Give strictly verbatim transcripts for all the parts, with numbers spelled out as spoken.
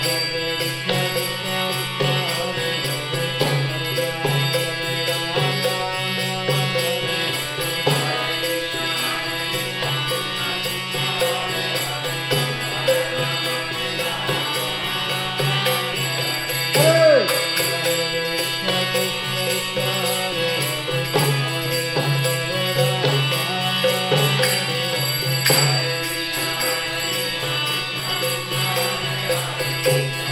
Hare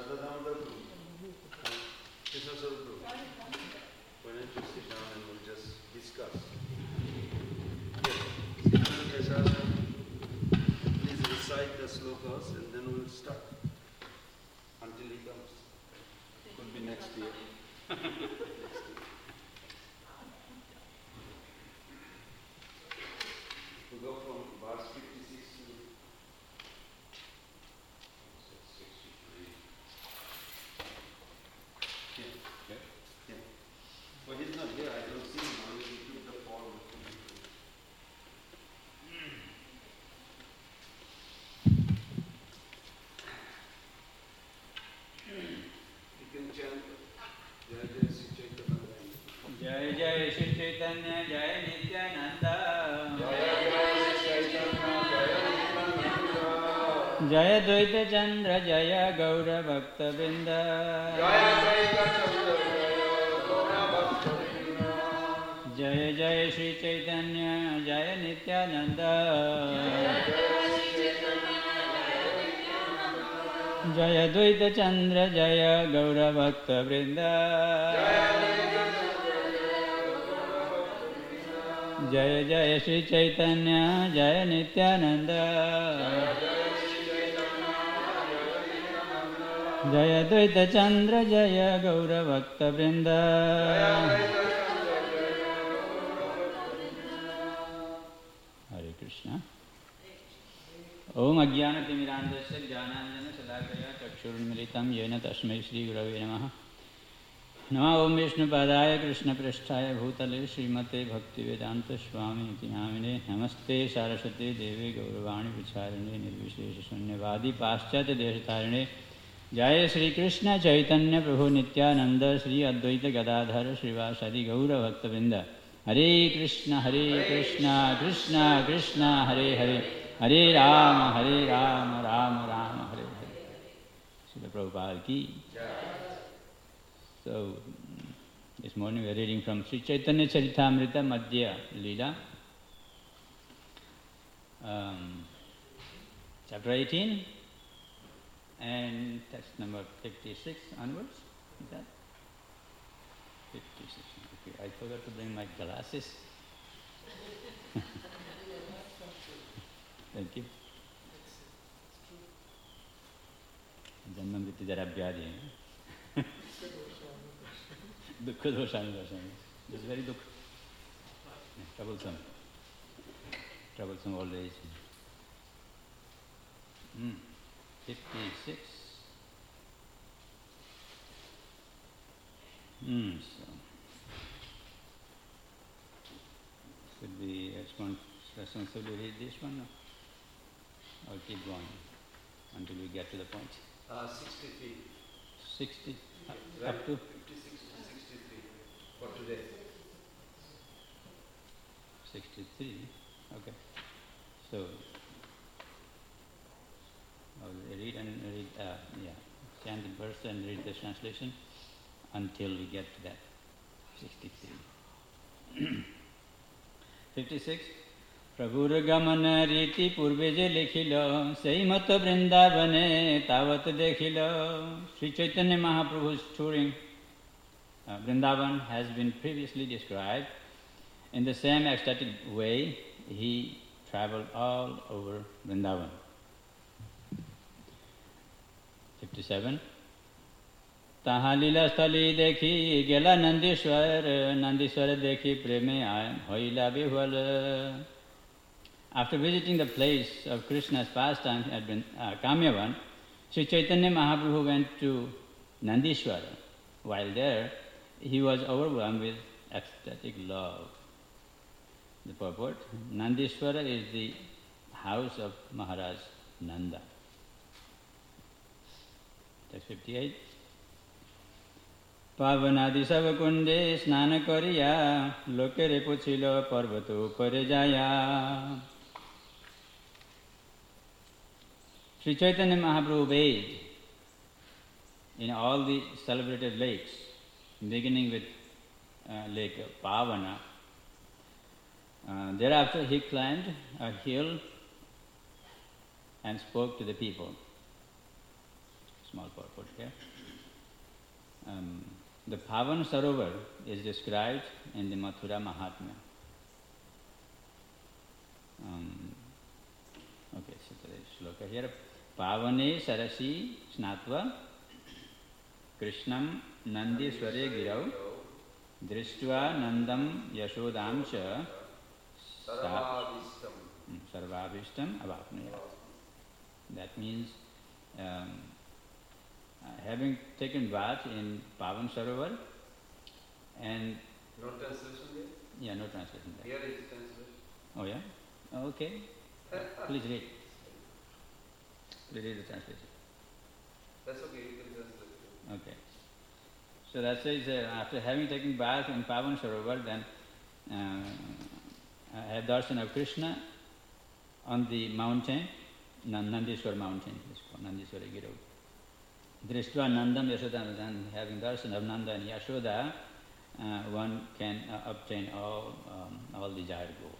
Radha Damodar Prabhu, Krishna Swarup Prabhu. Why don't you sit down and we'll just discuss. Yes, sit down, please recite the slokas and then we'll start until he comes. Could be next year. Next year. We go from verse fifty-six to sixty-three. Yeah, yeah, yeah. Well, he's not here. I don't see him. I will keep the form. You can chant Jai Jai Sri Chaitanya. Jai Jai Sri Chaitanya, Jai Nityananda. Jai Jai Sri Chaitanya, Jai Nityananda. Jai Dvaita Chandra, Jai Gaura Bhakta Vrinda. Jai Dvaita Chandra, Jai Gaura Bhakta Vrinda. Jai Jai Sri Chaitanya, Jai Nityananda. Jai Dvaita Chandra, Jai Gaura Bhakta Vrinda. Jai Jai Sri Chaitanya, Jai Nityananda. Jai Dvaita Chandra, Jai Gaura Bhakta Vrinda. Hare Krishna. Om Ajnana Timirandasya Jnananjana Salakaya Chakshurunmilitam Yena Tasmai Shri Gurave Namaha. Nama Om Vishnu Padaya Krishna Prasthaya Bhutale Srimate Bhaktivedanta Swami Iti Namine. Namaste Saraswati Devi Gauravani Vicharane Nirvishesha Sunyavadi Paschatya Deshatarane. Jaya Sri Krishna Chaitanya Prabhu Nityananda Sri Advaita Gadadhara Srivasadi Gaura Bhaktavinda. Hare Krishna Hare Krishna Krishna Krishna Hare Hare Hare Rama Hare Rama Rama Rama Hare Hare. Srila Prabhupada ki. So, this morning we are reading from Sri Chaitanya Charitamrita Madhya Leela, um, chapter eighteen, and text number fifty-six onwards. Is that? fifty-six. Okay, I forgot to bring my glasses. Thank you. Janmam Vritti Jara Vyadi. Dukkha doshani doshani. This is very dukkha. Troublesome. Troublesome old age. Mm. fifty-six. Mm, so. Should we responsibly read this one or keep going until we get to the point? Uh, sixty-three. sixty? Right. Up to? fifty-six to sixty-three for today. sixty-three, okay. So, I'll read and read, uh, yeah, chant the verse and read the translation until we get to that. sixty-three. fifty-six. प्रभुर गमन रीति पूर्वे जे लिखिलो सही मत वृंदावने तावत देखिलो. Sri Chaitanya Mahaprabhu's touring uh, Vrindavan has been previously described. In the same ecstatic way, he traveled all over Vrindavan. fifty-seven. ताहा लीला स्थली देखी गेला नंदीश्वर नंदीश्वर देखी प्रेमे आय होइला विह्वल. After visiting the place of Krishna's pastime at uh, Kamyavan, Sri Chaitanya Mahaprabhu went to Nandishwara. While there, he was overwhelmed with ecstatic love. The purport: Nandishwara is the house of Maharaj Nanda. Text fifty-eight. Pavanadi Savakunde Snana Koriya Lokere Puchilo Parvatu Parejaya. Sri Chaitanya Mahaprabhu bathed in all the celebrated lakes, beginning with uh, Lake Pavana. Uh, thereafter he climbed a hill and spoke to the people. small purport here. Um, the Pavan Sarovar is described in the Mathura Mahatmya. Um, okay, so there is shloka here. Pavane Sarasi Snatva Krishnam Nandi Sware Girau Drishtva Nandam Yashodam Cha Sarvabhishtam Avapnaya. That means um, uh, having taken bath in Pavan Sarovar and... No translation there? Yeah, no translation there. Here is translation. Oh yeah? Oh, okay. Please read. Please read the translation. That's okay, you can translate. Okay. So that says uh, after having taken bath in Pavan Sarovar, then uh, I had darshan of Krishna on the mountain, Nandishwar mountain, it's called Nandishwara Giro. Drishtva Nandam Yashoda, and having darshan of Nanda and Yashoda, uh, one can uh, obtain all um, all desired goals.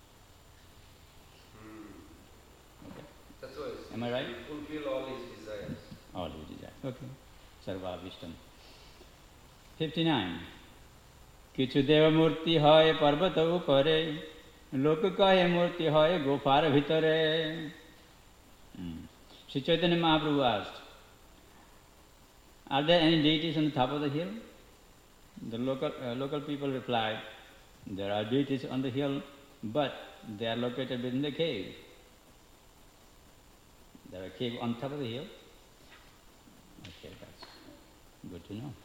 Hmm. Okay. That's why it's Am I right? fulfill all his desires. All his desires. Okay. Sarvabhishtam. fifty-nine. Kichu deva murti hoy parvata upare, lok kahe murti hoy gopar bhitare. Sri Chaitanya Mahaprabhu asked, are there any deities on the top of the hill? The local, uh, local people replied, there are deities on the hill, but they are located within the cave. There are a cave on top of the hill. Okay, that's good to know.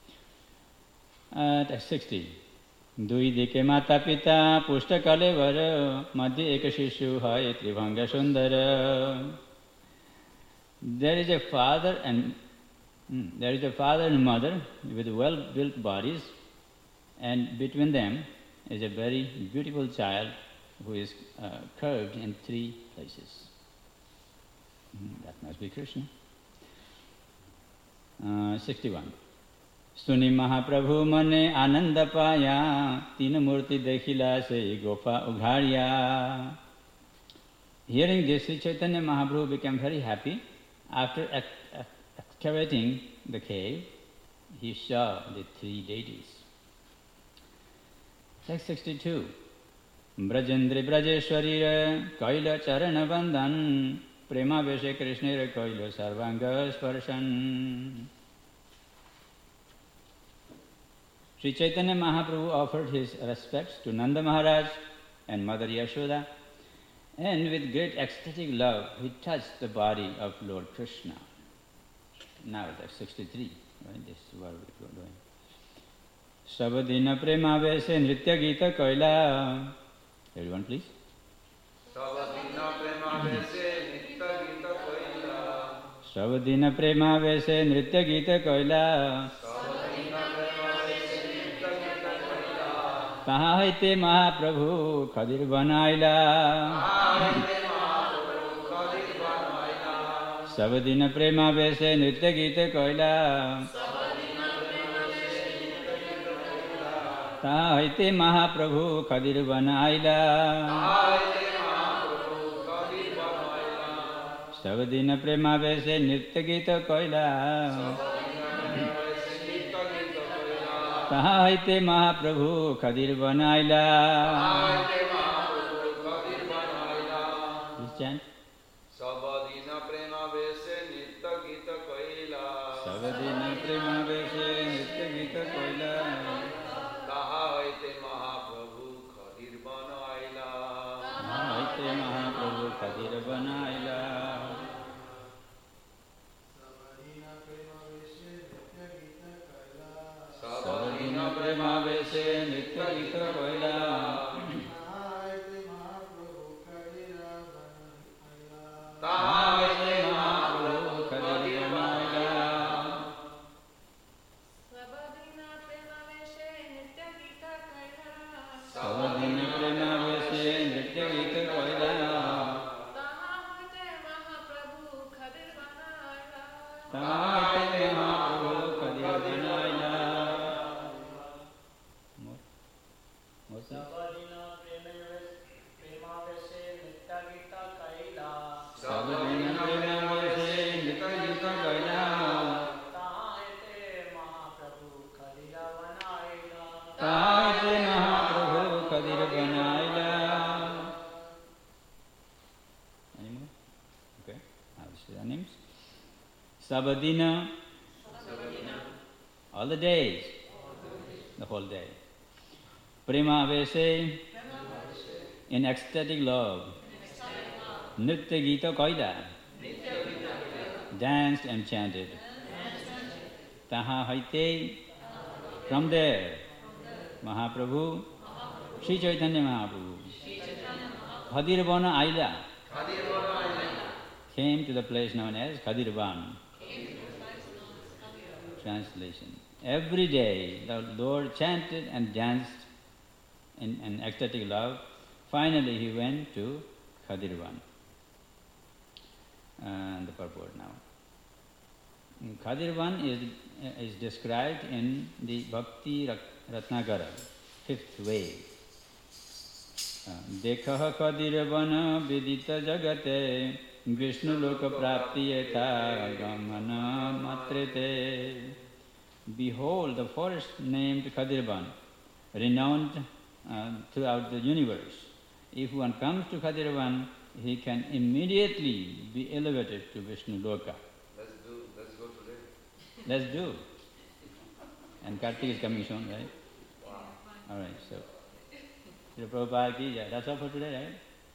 Uh, text sixty. Dui dike mata pita pushta kalevara madhya eka shishu hai tribhanga sundara. There is a father and mm, there is a father and mother with well-built bodies, and between them is a very beautiful child who is uh, curved in three places. Mm, that must be Krishna. Uh, sixty-one. Suni Mahaprabhu mane ananda paya tina murti dekhila se gopa ugharya. Hearing this, Sri Chaitanya Mahaprabhu became very happy. After excavating the cave, he saw the three deities. Text sixty-two. Brajendri Brajeshwarira Kaila Charana Bandhan Prema Veshe Krishnera Kaila Sarvanga Sparshan. Sri Chaitanya Mahaprabhu offered his respects to Nanda Maharaj and Mother Yashoda, and with great ecstatic love he touched the body of Lord Krishna. Now that's sixty-three, right? This is what we're doing. Sabadina prema vese nritya gita koila. Everyone please. Sabadina prema vese nritya gita koila. Sabadina prema vese nritya gita koila. कहाँ है ते महाप्रभु खदिर बनाइला सब दिन प्रेमा वैसे नृत्य गीत कोइला कहाँ है ते महाप्रभु खदिर बनाइला सब दिन प्रेमा वैसे नृत्य गीत कोइला कहाँ है ते महाप्रभु खदिर बनाइला. Please chant. Sabadina prema vese nitya gita koila. Sabadina prema vese nitya gita koila. Kaha hai te Mahaprabhu khadir banaila. Kaha hai te Mahaprabhu khadir banaila. Sabadina prema vese nitya gita koila. What's up? Sabadina, all the days, the whole day. Prema Avese, in ecstatic love. Nritya Gita Koida, danced and chanted. Taha Haite, from there, Mahaprabhu, Sri Chaitanya Mahaprabhu, Khadirvana Aila, came to the place known as Khadirvan. Translation. Every day the Lord chanted and danced in, in ecstatic love. Finally he went to Khadirvan. And the purport now. Khadirvan is, is described in the Bhakti Ratnakara, fifth way. Dekha Khadirvana vidita jagate Vishnu loka prapti yatha gamana matrete. Behold the forest named Khadirvan, renowned uh, throughout the universe. If one comes to Khadirvan, he can immediately be elevated to Vishnu loka. Let's do, let's go today. Let's do. And Kartik is coming soon, right? Wow. All right, so. Srila Prabhupada ki jai. That's all for today, right?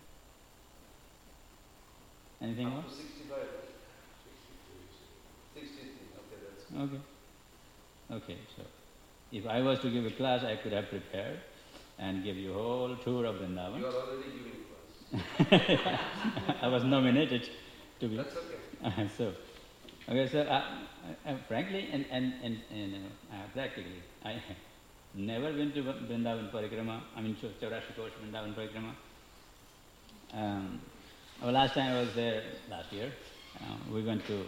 Anything more? Up to sixty-five. sixty-three. Okay, that's good. Okay. Okay, so if I was to give a class, I could have prepared and give you a whole tour of Vrindavan. You are already giving class. I was nominated to be. That's okay. so, okay, so uh, uh, frankly and, and, and, and uh, practically, I have never been to Vrindavan Parikrama, I mean Chaurashi Kosh Vrindavan Parikrama. Um, well, last time I was there, last year, uh, we went to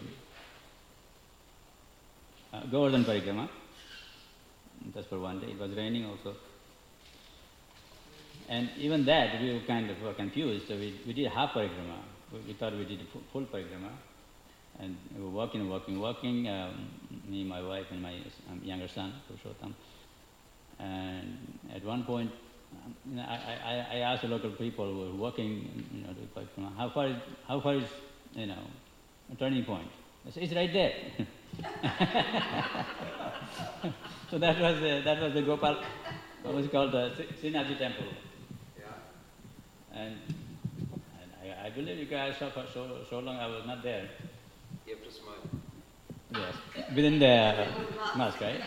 uh, Govardhan Parikrama, just for one day. It was raining also. And even that, we were kind of uh, confused. So we, we did half parikrama. We, we thought we did full, full parikrama. And we were walking, walking, walking, um, me, my wife, and my um, younger son, Purushottam. And at one point, um, you know, I, I, I asked the local people who were walking, you know, to parikrama, how far is, how far is, you know, a turning point? I said, it's right there. So that was uh, that was the Gopal, what was it called, the Srinathji temple. And, and I, I believe you guys saw for so, so long I was not there. You have to smile. Yes, within the uh, mask, right?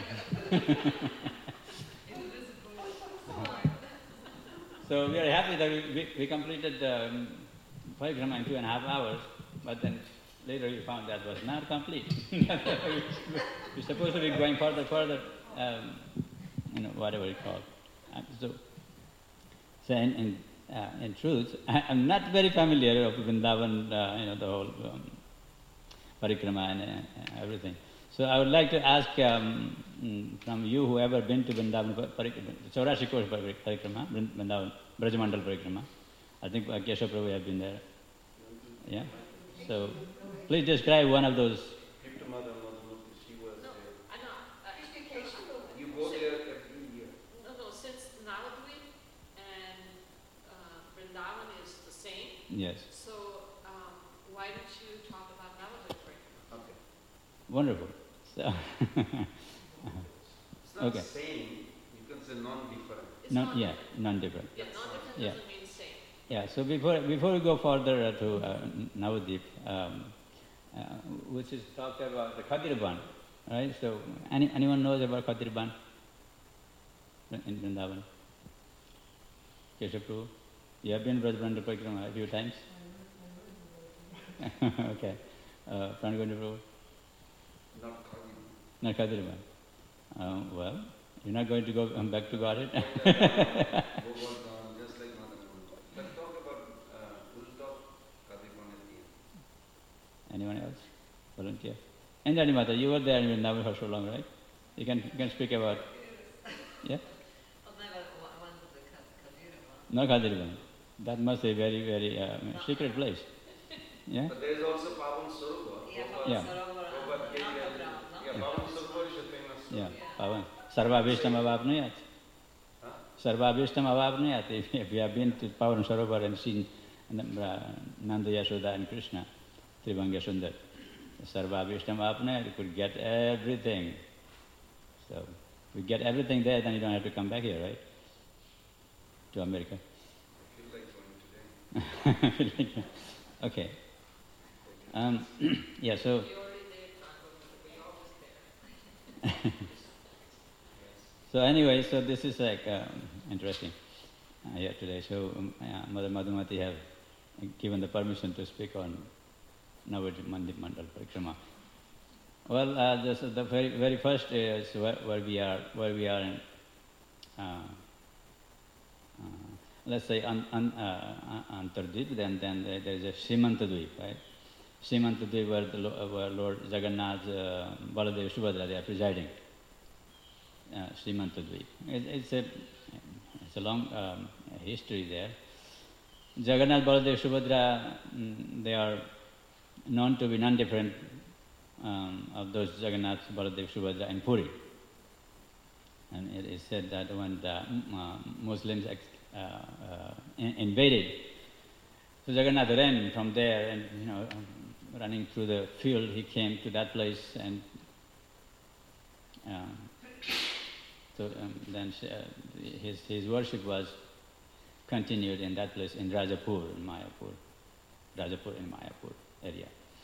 So we are happy that we, we, we completed the um, parikrama in two and a half hours, but then later we found that was not complete. We're supposed to be going further, further, um, you know, whatever it's called. Uh, so, so in, in Uh, in truth, I, I'm not very familiar of Vrindavan, uh, you know, the whole um, parikrama and uh, everything. So I would like to ask um, from you, whoever been to Vrindavan parikrama, Chaurashi Kosh parikrama, Vrindavan, Brajamandal parikrama. I think uh, Keshav Prabhu have been there. Yeah? So please describe one of those. She was No, there. I know. Uh, You go there every year. No, no, since Navadvip and uh, Vrindavan is the same, Yes. so um, why don't you talk about Navadvip right now? Okay. Wonderful. So It's not Okay. same. You can say non-different. It's non, not yeah, different. non-different. Yeah, non-different Yeah. doesn't mean same. Yeah, so before before we go further uh, to uh, Navadvip, um, uh, which is talked about the Khadirban, right? So any, anyone knows about Khadirban in Vrindavan? Keshav Prabhu? You have been Brajamandal Parikrama a few times? Okay. Uh, Pranaganda Prabhu? Not Khadir. Not Khadirban. Um, well, you're not going to go um, back to Godhead? Govardhan, just like Madan. Let's talk about uh, Uzdov, Khadirban at the end. Anyone else? Volunteer. Anjali Mata, you were there in Vrindavan for so long, right? You can you can speak about. Yeah? No Khadirban. That must be a very, very uh, secret place. Yeah? But there is also Pavan Sarovar. Yeah. Prabhupada gave you- Yeah, Pavan Sarovar is a famous. Yeah. Pavan. Sarvabhishtam avapnuyat. Huh? Sarvabhishtam avapnuyat. If if you have been to Pavan Sarovar and seen uh, Nanda Yashoda and Krishna, Trivanga Sundar, Sarva Vishtam Apne, you could get everything. So, if you get everything there, then you don't have to come back here, right? To America. I feel like going today. Okay. Um, yeah, so... We already there, we always there. So anyway, so this is like um, interesting uh, here today. So um, yeah, Mother Madhumati have given the permission to speak on Navadvip Mandal Parikrama. Well, uh, this, the very very first is where, where we are, where we are in. Uh, uh, let's say an, an, uh, Antardvip, then then there is a Simantadvip, right? Simantadvip, where, the, where Lord Jagannath, uh, Baladev, Subhadra, they are presiding. Uh, Simantadvip. It, it's a it's a long um, history there. Jagannath, Baladev, Subhadra, mm, they are known to be non-different um, of those Jagannath, Baladev, Subhadra in Puri. And it is said that when the uh, Muslims ex- uh, uh, in- invaded, so Jagannath ran from there, and you know, um, running through the field, he came to that place, and um, so um, then uh, his his worship was continued in that place in Rajapur, in Mayapur, Rajapur in Mayapur area.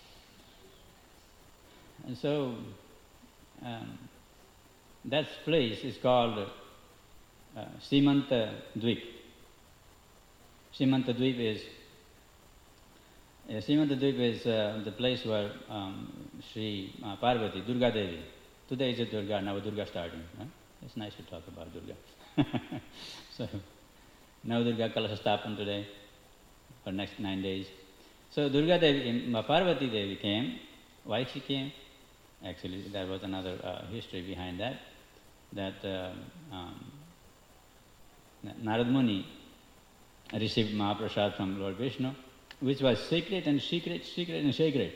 And so um, that place is called uh, Simanta Dvip. Simanta Dvip is uh, Simanta Dvip is uh, the place where um, Sri uh, Parvati, Durga Devi. Today is a Durga, now Durga starting. Right? It's nice to talk about Durga. So, now Durga Kalasasthapan today for next nine days. So Durga Devi, Parvati Devi came. Why she came? Actually, there was another uh, history behind that. That uh, um, Narad Muni received Mahaprasad from Lord Vishnu, which was secret and secret, secret and sacred.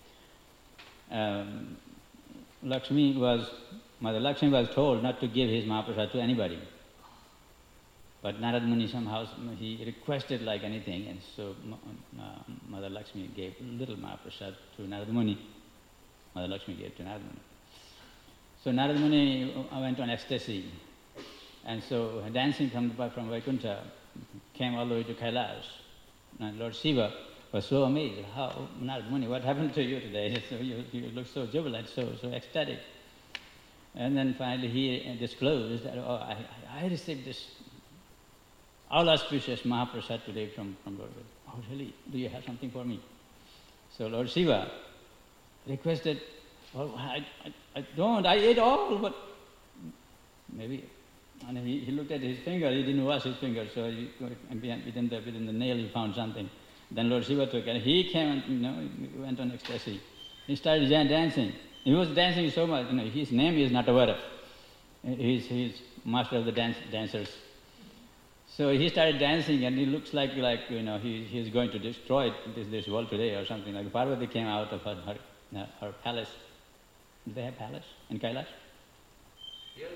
Um, Lakshmi was, Mother Lakshmi was told not to give his Mahaprasad to anybody. But Narad Muni somehow, he requested like anything, and so uh, Mother Lakshmi gave little Mahaprasad to Narad Muni. Mother Lakshmi gave to Narad Muni. So Narad Muni went on ecstasy, and so dancing from, from Vaikuntha came all the way to Kailash. And Lord Shiva was so amazed. How, Narad Muni, what happened to you today? So you, you look so jubilant, so so ecstatic. And then finally he disclosed that, oh, I, I received this all auspicious Mahaprasad today from, from Lord. Oh, really? Do you have something for me? So Lord Shiva requested, well, I, I, I don't, I ate all, but maybe. And he, he looked at his finger, he didn't wash his finger, so he, within, the, within the nail he found something. Then Lord Shiva took it. He came and, you know, went on ecstasy. He started dancing. He was dancing so much, you know, his name is Natavara. He's, he's master of the dance, dancers. So he started dancing, and he looks like, like you know, he, he's going to destroy this, this world today or something. Like Parvati came out of her, her, her palace. Do they have palace in Kailash? Yes.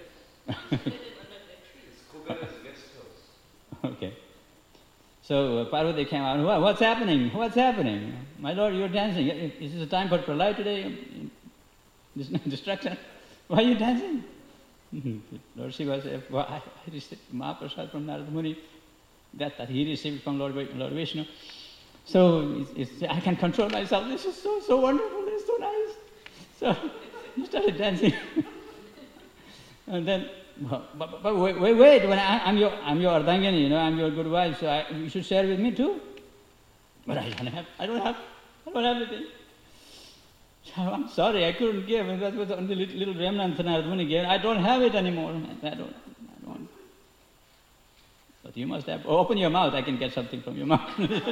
It's Kubera's guest house. Okay. So uh, Parvati came out. What, what's happening? What's happening? My Lord, you're dancing. Is this a time for pralaya today? This destruction? Why are you dancing? Lord Shiva said, well, I received Mahaprasad from Narad Muni, that, that he received from Lord, Lord Vishnu. So it's, it's, I can control myself. This is so so wonderful. This is so nice. So he started dancing. And then, but, but, but wait, wait, wait. When I, I'm your I'm your Ardhangani, you know, I'm your good wife, so I, you should share with me too. But I don't have. I don't have. I don't have anything. So I'm sorry, I couldn't give, and that was the only little, little remnant Narad Muni gave. I don't have it anymore. I don't, I don't. But you must have. Oh, open your mouth. I can get something from your mouth. Did that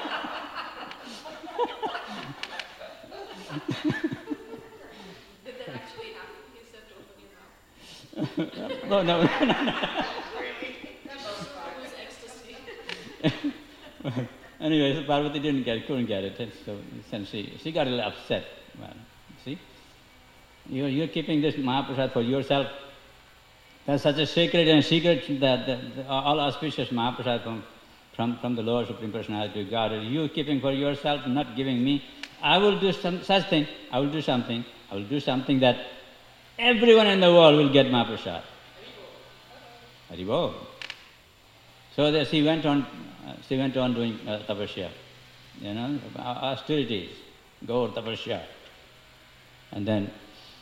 actually happen? He said to open your mouth. no, no, no, no. Really? That was ecstasy. Anyway, so Parvati didn't get, couldn't get it, and so and she, she got a little upset. Well, see, you're, you're keeping this Mahaprasad for yourself. That's such a sacred and secret that the, the, all auspicious Mahaprasad from, from, from the Lord Supreme Personality of God, you're keeping for yourself, not giving me. I will do some such thing, I will do something, I will do something that everyone in the world will get Mahaprasad. Haribol. So that she went on, uh, she went on doing uh, tapasya, you know, austerities, gaur tapasya. And then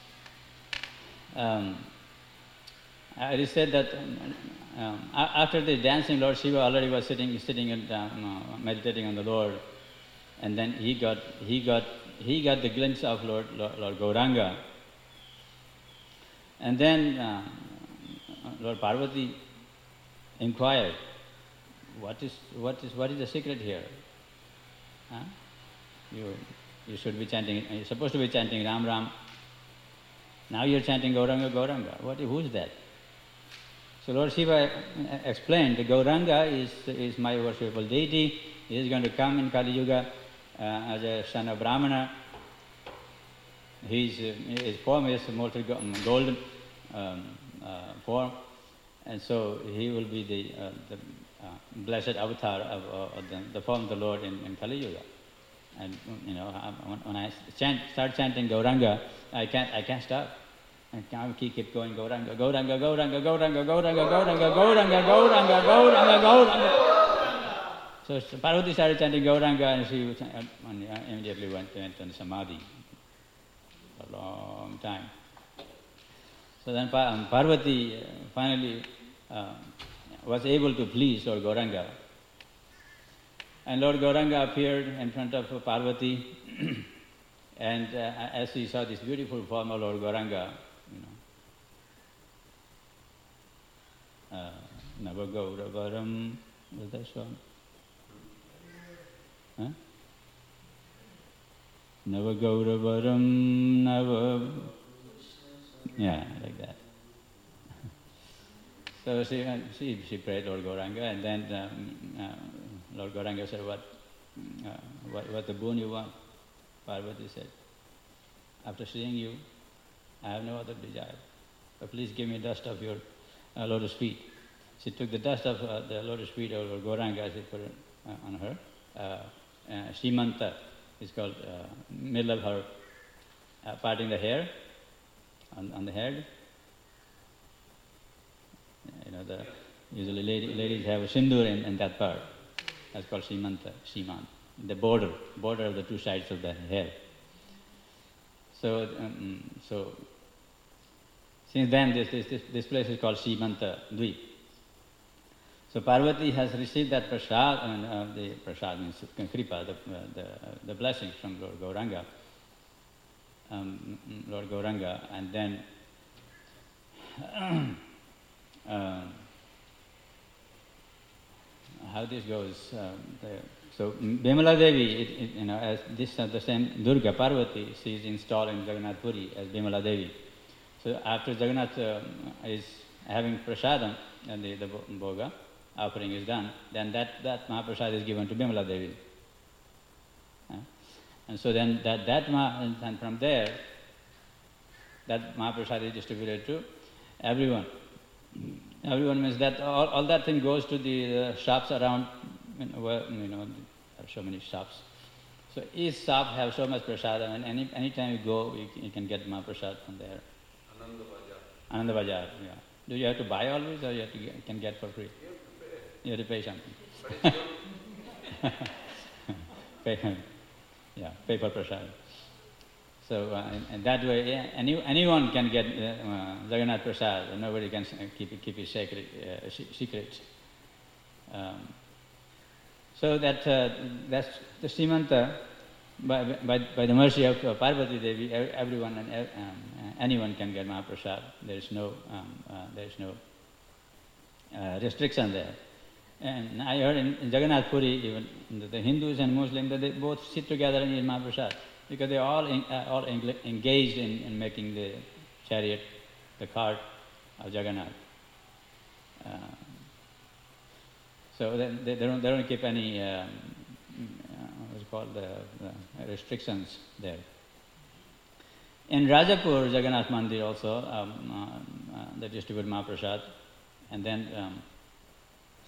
um, it is said that um, after the dancing, Lord Shiva already was sitting, sitting and um, uh, meditating on the Lord, and then he got, he got, he got the glimpse of Lord, Lord, Lord Gauranga, and then uh, Lord Parvati inquired, "What is, what is, what is the secret here? Huh? You, you should be chanting. You're supposed to be chanting Ram Ram. Now you're chanting Gauranga, Gauranga. What? Who's that?" So Lord Shiva explained, the Gauranga is, is my worshipable deity. He is going to come in Kali Yuga uh, as a son of Brahmana. His, uh, his form is molten golden um, uh, form, and so he will be the, uh, the uh, blessed avatar of, uh, of the, the form of the Lord in, in Kali Yuga. And you know, when, when I chant, start chanting Gauranga, I can't, I can't stop. And I keep, keep going, Gauranga, Gauranga, Gauranga, Gauranga, Gauranga, Gauranga, Gauranga, Gauranga, Gauranga, Gauranga. So Parvati started chanting Gauranga, and she immediately went, went on Samadhi for a long time. So then Parvati finally uh, was able to please Lord Gauranga. And Lord Gauranga appeared in front of Parvati, and uh, as she saw this beautiful form of Lord Gauranga, you know, uh, Navagauravaram, was that song? Huh? Navagauravaram, Nava... Yeah, like that. So she, she, she prayed Lord Gauranga, and then um, uh, Lord Gauranga said, what, uh, what, what the boon you want? Parvati said, after seeing you, I have no other desire, but please give me dust of your uh, lotus feet. She took the dust of uh, the lotus feet of Lord Gauranga, she put it uh, on her. Uh, uh, Shimanta is called uh, middle of her, uh, parting the hair on, on the head. You know, the, usually lady, ladies have a sindoor in, in that part. That's called Shimanta, Shimant, the border, border of the two sides of the hair. So, um, so since then, this, this, this, this place is called Shimanta Dweep. So Parvati has received that prasad, and uh, the prasad means kripa, the, uh, the, uh, the blessings from Lord Gauranga, um, Lord Gauranga, and then uh, how this goes. Uh, the, so Bimala Devi, it, it, you know, as this uh, the same Durga Parvati, she is installed in Jagannath Puri as Bimala Devi. So after Jagannath uh, is having prasadam and the, the bhoga offering is done, then that, that Mahaprasad is given to Bimala Devi. Uh, and so then that, that ma, and from there, that Mahaprasad is distributed to everyone. Everyone means that all, all that thing goes to the uh, shops around, you know, where, you know, there are so many shops. So each shop has so much prasadam, and any anytime you go, you can, you can get Mahaprasad from there. Ananda Bajar. Ananda Bajar, yeah. Do you have to buy always, or you have to get, can get for free? You have to pay. You have to pay something. But it's good. pay, yeah, pay for prasad. So uh, in, in that way, yeah, any, anyone can get uh, uh, Jagannath Prasad, and nobody can keep it, keep it sacred, uh, secret. Um, so that uh, that's the Srimanta, by, by, by the mercy of uh, Parvati Devi, everyone and um, anyone can get Mahaprasad. There is no um, uh, there is no uh, restriction there. And I heard in, in Jagannath Puri, even the, the Hindus and Muslims, that they both sit together and eat Mahaprasad, because they are all in, uh, all engaged in, in making the chariot, the cart of Jagannath. Uh, so they, they, they don't they don't keep any um, uh, what's it called the, the restrictions there. In Rajapur, Jagannath Mandir also, um, uh, uh, they distribute Mahaprasad, and then um,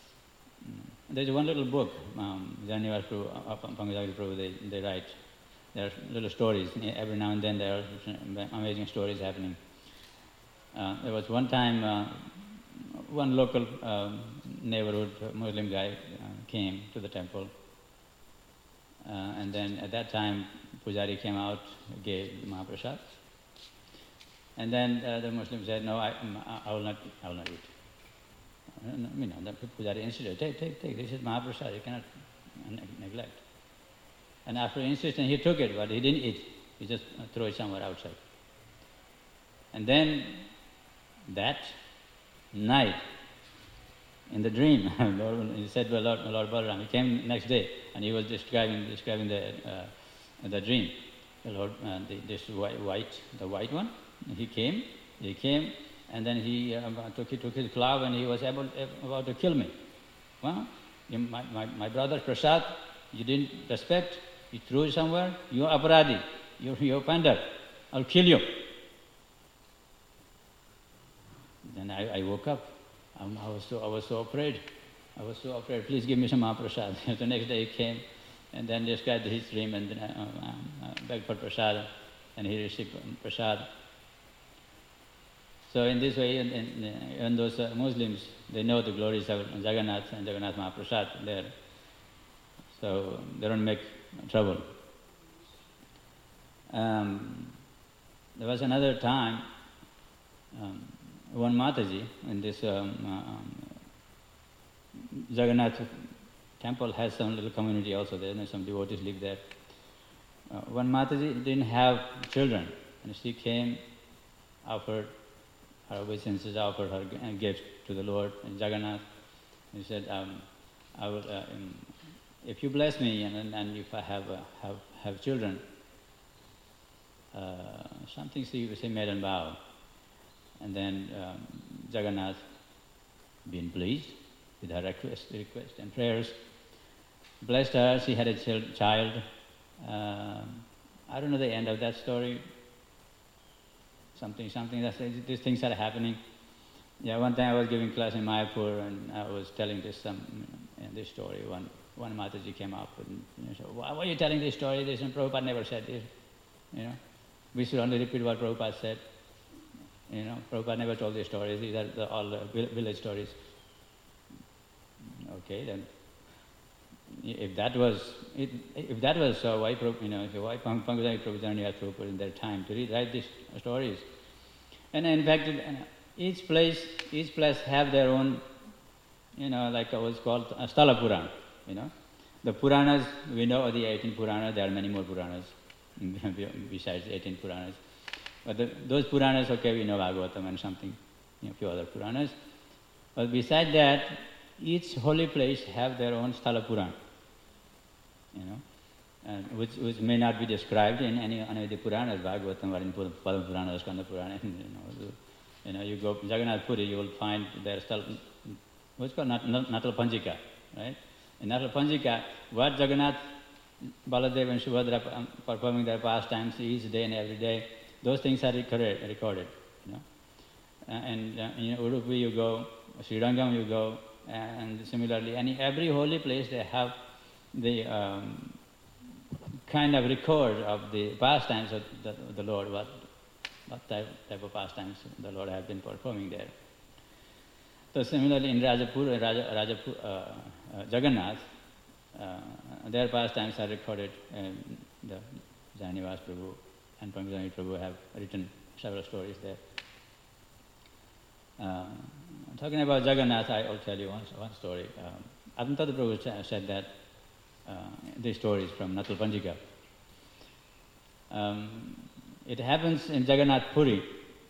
there's one little book, um, Janivas Prabhu, Pankajagiri Prabhu, they, they write, there are little stories. Every now and then there are amazing stories happening. Uh, there was one time, uh, one local uh, neighborhood Muslim guy uh, came to the temple. Uh, and then at that time, Pujari came out, gave Mahaprasad. And then uh, the Muslim said, no, I, I will not, I will not eat. You know, the Pujari insisted, take, take, take, this is Mahaprasad, you cannot neglect. And after insisting, he took it, but he didn't eat. He just threw it somewhere outside. And then that night, in the dream, he said to Lord, Lord Balaram, he came next day, and he was describing describing the uh, the dream. The Lord, uh, the, this white, white, the white one. He came, he came, and then he uh, took he took his club, and he was able, about to kill me. Well, you, my, my my brother Prasad, you didn't respect. You threw it somewhere. You're aparadi. You're you're pandar. I'll kill you. Then I, I woke up. Um, I was so I was so afraid. I was so afraid. Please give me some Mahaprasad. The next day he came, and then described his dream, and uh, uh, uh, begged for prasad, and he received prasad. So in this way, in, in, in those uh, Muslims, they know the glories of Jagannath and Jagannath Mahaprasad there. So they don't make trouble. Um, there was another time. Um, One Mataji in this um, um, Jagannath temple has some little community also there, and some devotees live there. Uh, one Mataji didn't have children, and she came, offered her obeisances, offered her a gift to the Lord and Jagannath. He said, um, "I will, uh, um, if you bless me, and, and if I have uh, have have children, uh, something she she made a vow." And then um, Jagannath, being pleased with her request, request and prayers, blessed her. She had a ch- child. Uh, I don't know the end of that story. Something, something. That's, these things are happening. Yeah, one time I was giving class in Mayapur, and I was telling this some you know, this story. One one Mataji came up and you know, said, "Why are you telling this story? This and Prabhupada never said this. You know, we should only repeat what Prabhupada said." You know, Prabhupada never told these stories. These are the, all the village stories. Okay, then, if that was if that was so, why you know why Pankaj Prabhupada had to put in their time to read, write these stories? And in fact, each place each place have their own, you know, like it was called Sthala Purana. You know, the Puranas we know the eighteen Puranas. There are many more Puranas besides eighteen Puranas. But the, those Puranas, okay, we know Bhagavatam and something, you know, a few other Puranas. But besides that, each holy place have their own Sthala Purana, you know, and which, which may not be described in any, any of the Puranas, Bhagavatam or in Padma Purana or Skanda Purana. You know, you know, you go to Jagannath Puri, you will find their Sthala, what's called Nat, Nat, Natal Panjika, right? In Natal Panjika, what Jagannath, Baladev and Subhadra performing their pastimes each day and every day, those things are recorded, recorded you know. Uh, and uh, in Udupi you go, Sri Rangam you go, and similarly, any every holy place they have the um, kind of record of the pastimes of the, of the Lord, what what type, type of pastimes the Lord has been performing there. So similarly, in Rajapur, Raja, Rajapur, uh, uh, Jagannath, uh, their pastimes are recorded. Um, the Janivas Prabhu and Pankaj Prabhu have written several stories there. Uh, talking about Jagannath, I will tell you one, one story. Um, Adantata Prabhu said that uh, these stories from Natal Panjika. Um, it happens in Jagannath Puri.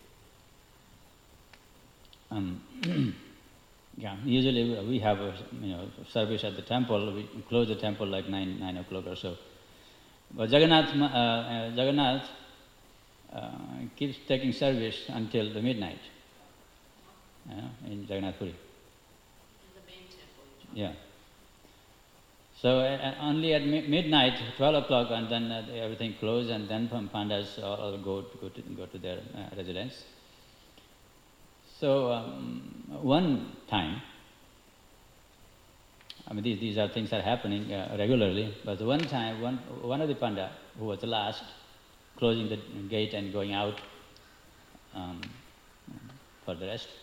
Um, yeah, usually we have a you know service at the temple. We close the temple like nine nine o'clock or so. But Jagannath uh, uh, Jagannath uh, keeps taking service until the midnight. You know, in Jagannath Puri. In the main temple. Yeah. So uh, only at mi- midnight, twelve o'clock, and then uh, everything closed, and then pandas all go to, go to go to their uh, residence. So um, one time, I mean, these, these are things that are happening uh, regularly. But one time, one, one of the panda, who was the last, closing the gate and going out um, for the rest.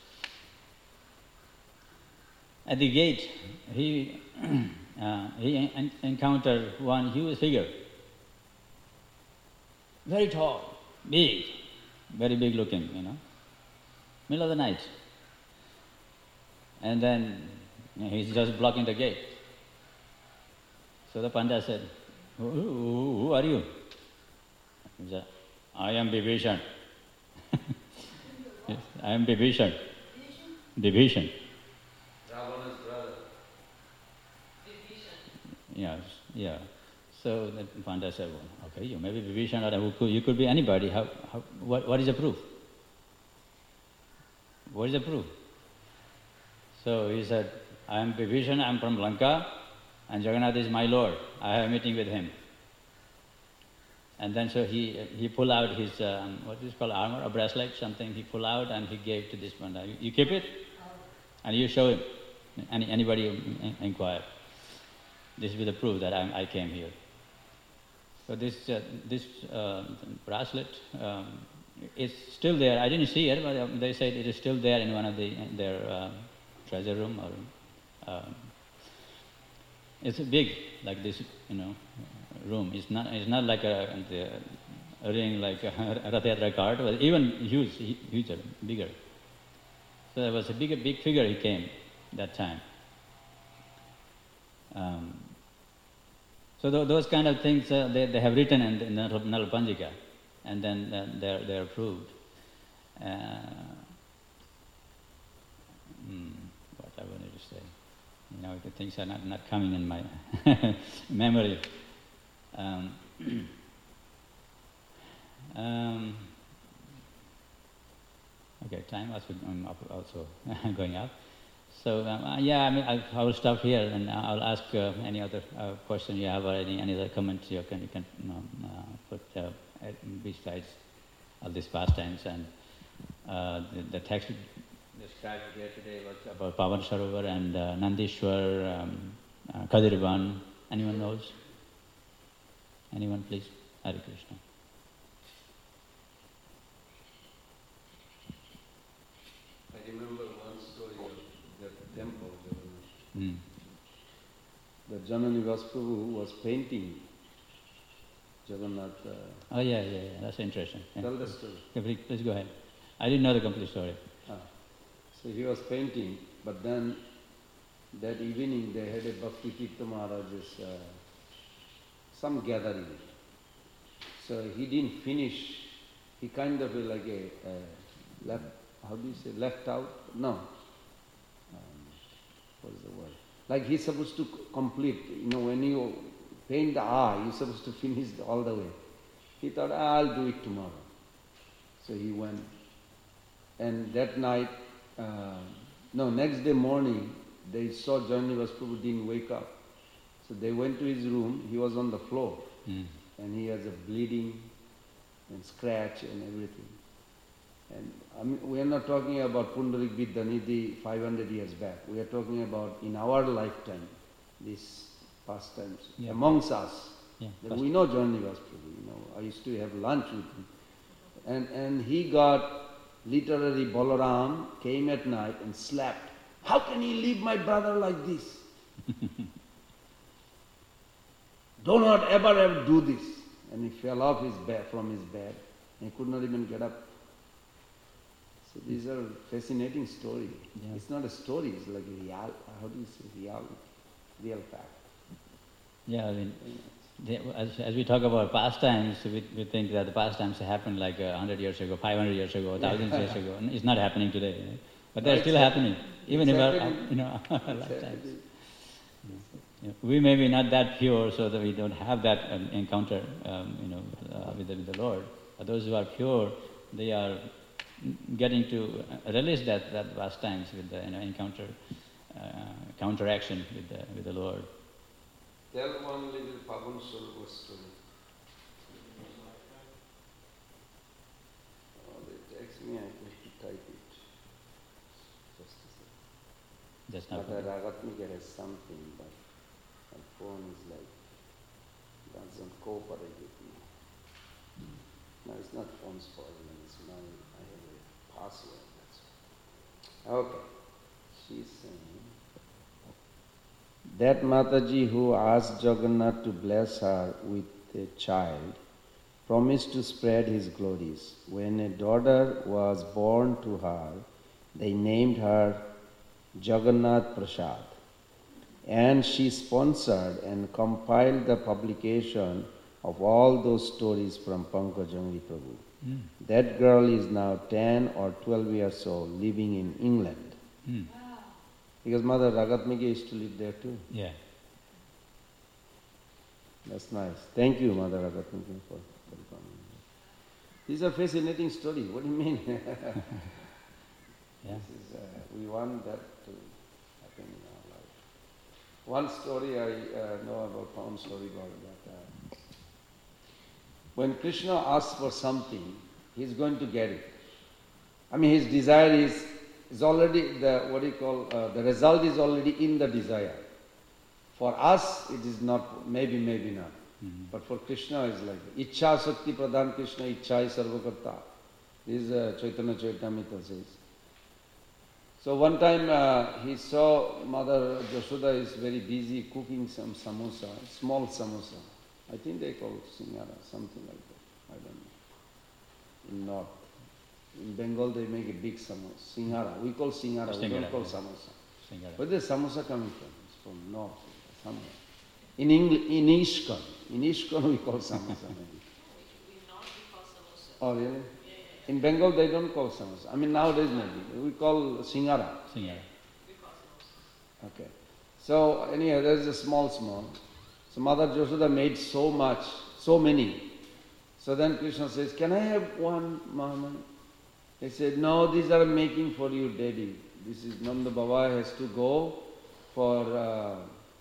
At the gate, he, uh, he en- encountered one huge figure, very tall, big, very big looking, you know, middle of the night. And then he's just blocking the gate. So the panda said, who, who, who are you? He said, I am Vibhishan. Yes, I am Vibhishan. Vibhishan. Ravana's brother. Yes, yeah. So the panda said, well, okay, you may be Vibhishan or you could, you could be anybody. How, how, what, what is the proof? What is the proof? So he said, I am Vibhishan, I am from Lanka, and Jagannath is my Lord. I have a meeting with him. And then so he he pulled out his, um, what is called armor, a bracelet, something he pulled out and he gave to this panda. You, you keep it and you show him. Any, anybody inquire. This will be the proof that I, I came here. So this uh, this uh, bracelet um, is still there. I didn't see it, but they said it is still there in one of the their uh, treasure room. Or um, it's big, like this, you know, room. It's not it's not like a, a ring like a Rath Yatra cart, but even huge, huger, bigger. So there was a big, big figure. He came that time. Um, So th- those kind of things uh, they, they have written in, in the Nalapanjika, and then uh, they're they're approved. Uh, hmm, what I wanted to say, you know, the things are not, not coming in my memory. Um, um, okay, time was um, also going up. So um, uh, yeah, I mean, I, I will stop here, and I'll ask uh, any other uh, question you have, or any, any other comments you can you can you know, uh, put uh, besides all these pastimes. And uh, the, the text described here today was about Pavan Sarovar and uh, Nandishwar, um, uh, Kadirban. Anyone knows? Anyone, please? Hare Krishna. I remember one story of that temple, Jagannath. Mm. The Jananivas Prabhu was painting Jagannath. Uh, Oh yeah, yeah, yeah. That's interesting. Yeah. tell the story. Okay, please, please go ahead. I didn't know the complete story. Ah. So he was painting, but then that evening they had a Bhakti Tirtha Maharaj's uh, some gathering. So he didn't finish. He kind of like a uh, left. How do you say left out? No. Um, what is the word? Like he's supposed to complete. You know, when you paint the eye, you're supposed to finish all the way. He thought, ah, I'll do it tomorrow. So he went. And that night, uh, no, next day morning, they saw Jananivas Prabhu didn't wake up. So they went to his room. He was on the floor. Mm. And he has a bleeding and scratch and everything. And I mean, we are not talking about Pundarik Vidyanidhi five hundred years back. We are talking about in our lifetime, these pastimes, Yeah. amongst us. Yeah. That we know Jananivas Prabhu, you know. I used to have lunch with him. And, and he got literally Balaram came at night and slapped. How can he leave my brother like this? Do not ever ever do this. And he fell off his bed from his bed. And he could not even get up. So these are fascinating stories. Yeah. It's not a story, it's like a real, how do you say, real, real fact. Yeah, I mean, they, as, as we talk about pastimes, we, we think that the pastimes happened like a hundred years ago, five hundred years ago, thousands years ago. And it's not happening today, eh? But they're No, still it's happening, even in our, happening. you know, our It's lifetimes. happening. Yeah. We may be not that pure, so that we don't have that um, encounter, um, you know, uh, with, the, with the Lord. But those who are pure, they are getting to release that that pastimes with the you know encounter, uh, counteraction with the with the Lord. Tell one little Pavan Sarovar story. Oh, they text me, I have to type it. Just a second. That's not Mother good. Ragatmika has something, but my phone is like, doesn't cooperate with me. No, it's not phone spoiling, it's my, I have a password, that's all. Okay. She's saying that Mataji who asked Jagannath to bless her with a child promised to spread his glories. When a daughter was born to her, they named her Jagannath Prasad. And she sponsored and compiled the publication of all those stories from Pankajangri Prabhu. Mm. That girl is now ten or twelve years old, living in England. Mm. Because Mother Ragatmika used to live there too. Yeah. That's nice. Thank you, Mother Ragatmika, for, for coming. These are fascinating stories. What do you mean? Yeah. This is, uh, we want that to happen in our life. One story I uh, know about, found story about that. Uh, when Krishna asks for something, he's going to get it. I mean, his desire is, is already, the what do you call, uh, the result is already in the desire. For us, it is not, maybe, maybe not. Mm-hmm. But for Krishna, it's like, Ichha Shakti Pradhan Krishna, Ichha is Sarvakarta. This is uh, Chaitanya Charitamrita says. So one time uh, he saw Mother Yashoda is very busy cooking some samosa, small samosa. I think they call it singara, something like that. I don't know. In North. In Bengal they make a big samosa. Singhara. We call singara, we don't Singara, call yeah. samosa. Singara. Where is samosa coming from? It's from North, somewhere. In English, in Ishkan. In Ishkan we call samosa maybe. We not because samosa. Oh really? Yeah, yeah, yeah. In Bengal they don't call samosa. I mean nowadays maybe. We call singara. Singara. We call samosa. Okay. So anyhow, there's a small, small. So Mother Yashoda made so much, so many. So then Krishna says, can I have one, Mama? He said, no, these are making for you, Daddy. This is Nanda Baba has to go for uh,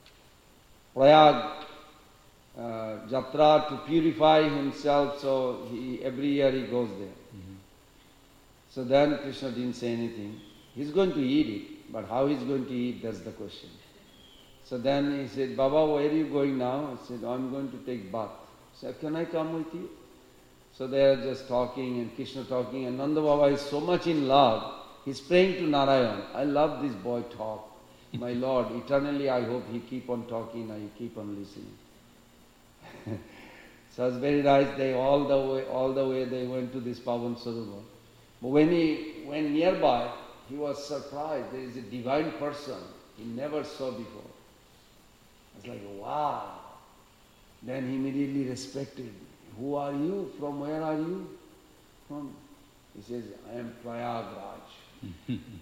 Prayag uh, Jatra to purify himself. So he, every year he goes there. Mm-hmm. So then Krishna didn't say anything. He's going to eat it, but how he's going to eat, that's the question. So then he said, Baba, where are you going now? I said, I'm going to take bath. He said, can I come with you? So they are just talking and Krishna talking, and Nanda Baba is so much in love, he's praying to Narayan, I love this boy talk. My Lord, eternally I hope he keep on talking, I keep on listening. So it's very nice, they all the way, all the way they went to this Pavan Sarovar. But when he went nearby, he was surprised, there is a divine person he never saw before. It's like, wow. Then he immediately respected. Who are you? From where are you? From? He says, I am Prayagraj.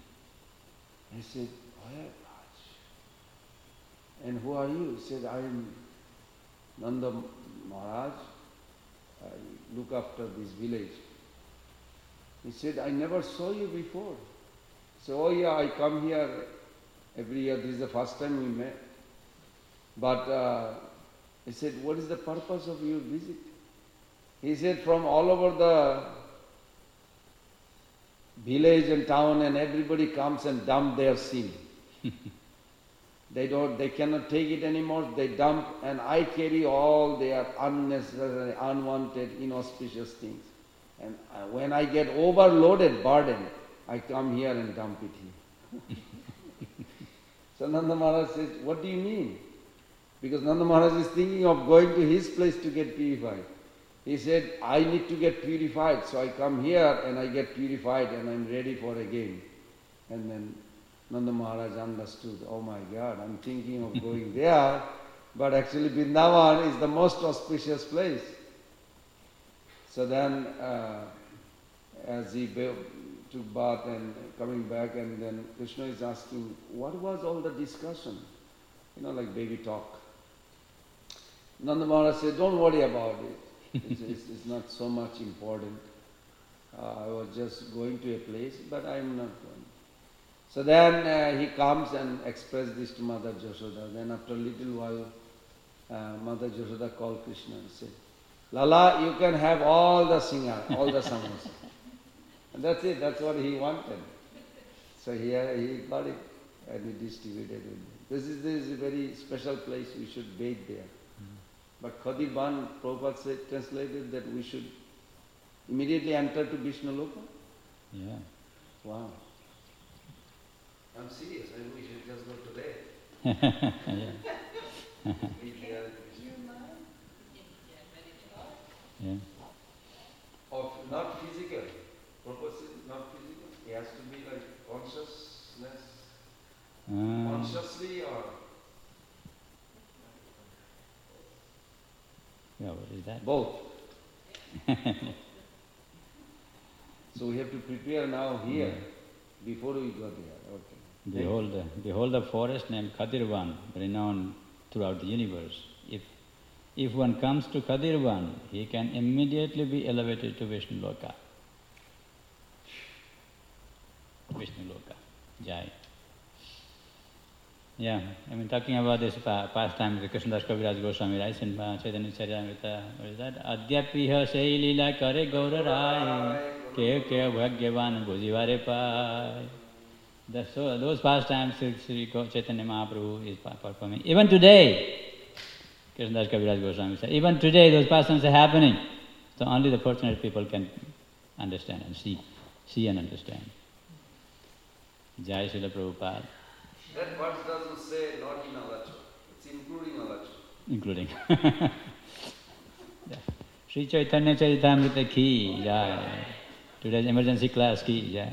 He said, Prayagraj. And who are you? He said, I am Nanda Maharaj. I look after this village. He said, I never saw you before. So, oh yeah, I come here every year. This is the first time we met. But uh, he said, what is the purpose of your visit? He said, from all over the village and town and everybody comes and dump their sin. They don't, they cannot take it anymore, they dump, and I carry all their unnecessary, unwanted, inauspicious things. And uh, when I get overloaded burden, I come here and dump it here. So Nanda Maharaj says, what do you mean? Because Nanda Maharaj is thinking of going to his place to get purified. He said, I need to get purified, so I come here and I get purified and I'm ready for again. And then Nanda Maharaj understood, oh my God, I'm thinking of going there, but actually Vrindavan is the most auspicious place. So then, uh, as he took bath and coming back, and then Krishna is asking, what was all the discussion? You know, like baby talk. Nanda Maharaj said, don't worry about it. It's, it's, it's not so much important. Uh, I was just going to a place, but I am not going. So then uh, he comes and expresses this to Mother Yashoda. Then after a little while, uh, Mother Yashoda called Krishna and said, Lala, you can have all the singar, all the samosa. And that's it, that's what he wanted. So here he got it. and he distributed with them. This is, this is a very special place, we should bathe there. Mm. But Khadir Ban, Prabhupada said, translated that we should immediately enter to Vishnu Loka. Yeah. Wow. I'm serious, maybe we should just go today. Yeah. Yeah. Of not physical. Purpose is not physical. It has to be like consciousness. Uh, Consciously or yeah, what is that? both. So we have to prepare now here before we go there. Okay. Behold the, behold the forest named Khadirvan, renowned throughout the universe. If if one comes to Khadirvan, he can immediately be elevated to Vishnu Loka. Vishnu Loka. Jai. Yeah, I mean talking about this pa- pastime with Krishnadas Kaviraj Goswami writes in uh, Chaitanya Charitamrita, what is that? Adyapiha sei lila kare gaura rai, ke ke bhagyavan bhujivare pai. The, so those pastimes Sri Chaitanya Mahaprabhu is performing. Even today, Krishnadas Kaviraj Goswami said, even today those pastimes are happening. So only the fortunate people can understand and see, see and understand. Jai Srila Prabhupada. That verse doesn't say not in Alacho. It's including Alacho. Including. Yeah. Sri Chaitanya Charitamrita ki jai. Today's emergency class ki jai.